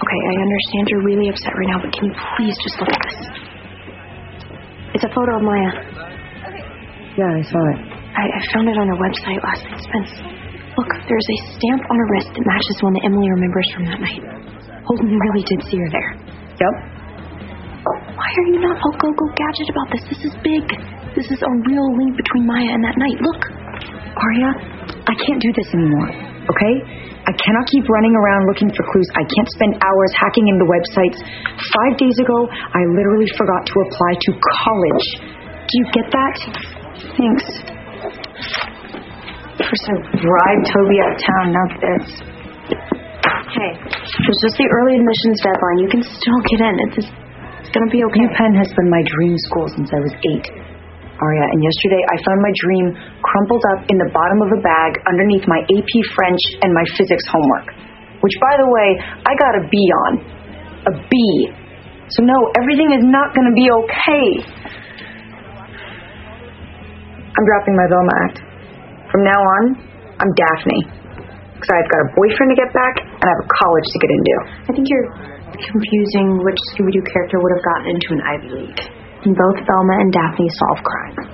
Okay, I understand you're really upset right now, but can you please just look at this? It's a photo of Maya. Yeah, I saw it. I found it on her website last night, Spence. Look, there's a stamp on her wrist that matches one that Emily remembers from that night. Holden really did see her there. Yep. Why are you not all go gadget about this? This is big. This is a real link between Maya and that night. Look. Arya, I can't do this anymore, okay? I cannot keep running around looking for clues. I can't spend hours hacking into websites. 5 days ago, I literally forgot to apply to college. Do you get that? Thanks. First I bribed Toby out of town, now this. Hey, it's just the early admissions deadline. You can still get in. It's gonna be okay. UPenn has been my dream school since I was 8. Arya, and yesterday I found my dream crumpled up in the bottom of a bag underneath my AP French and my physics homework. Which, by the way, I got a B on. A B. So no, everything is not gonna be okay. I'm dropping my Velma act. From now on, I'm Daphne. Because I've got a boyfriend to get back, and I have a college to get into. I think you're confusing which Scooby-Doo character would have gotten into an Ivy League. And both Velma and Daphne solve crime.